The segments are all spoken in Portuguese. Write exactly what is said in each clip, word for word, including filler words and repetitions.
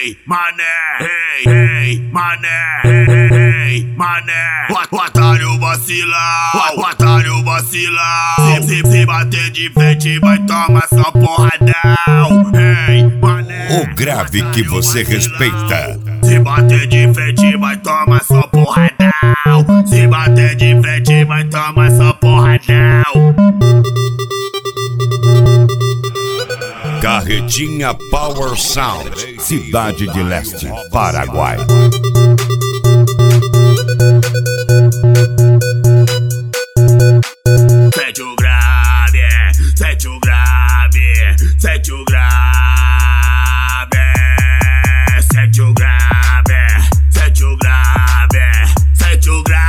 hey, mané, hey, hey, mané, hey, hey, hey, mané. O, o otário vacila, o, o otário vacila. Se, se, se bater de frente vai tomar só porradão. Hey, mané. O grave que você respeita. Se bater de frente vai tomar só porradão. Se bater de frente vai tomar só porradão. Carretinha Power Sound, Cidade de Leste, Paraguai. Sente o grave, sente o grave, sente o grave, sente o grave, sente o grave, sente o grave.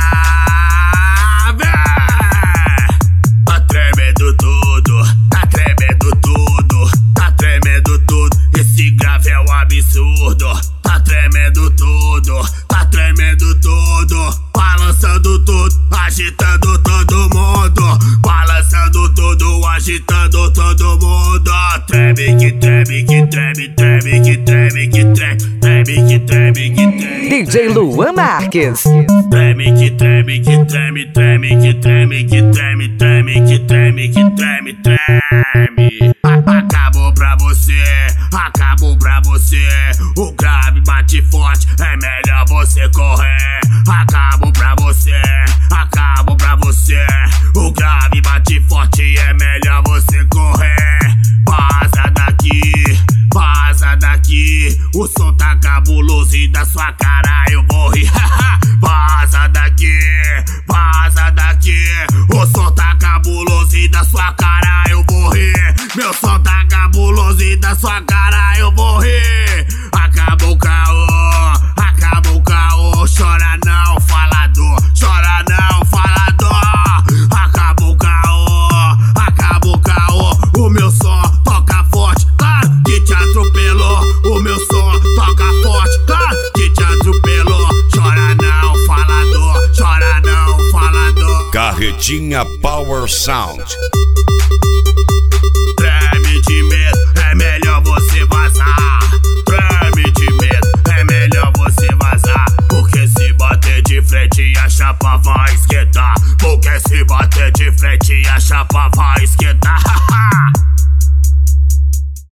Tá tremendo tudo, tá tremendo tudo, tá tremendo tudo. Esse grave é um absurdo. Tá tremendo tudo, tá tremendo tudo, balançando tudo, agitando todo mundo, balançando tudo, agitando todo mundo. Treme que treme que treme, treme que treme que treme, treme que treme que treme. D J Luan Marques. Treme que treme que treme, treme que treme que treme, treme que treme que treme, treme. Acabou pra você, acabou pra você. O grave bate forte, é melhor você correr. Acabou pra você, acabou pra você. O grave bate forte, é melhor você correr. Vaza daqui, vaza daqui. O som tá cabuloso e da sua cara eu vou rir. Vaza daqui, vaza daqui. O som tá cabuloso e da sua cara eu vou rir. Meu som tá cabuloso e da sua cara eu vou rir. Acabou o caô, acabou o caô. Chora não, falador, chora não, falador. Acabou o caô, acabou o caô. O meu som toca forte, claro que te atropelou. O meu som toca forte, claro que te atropelou. Chora não, falador, chora não, falador. Carretinha Power Sound.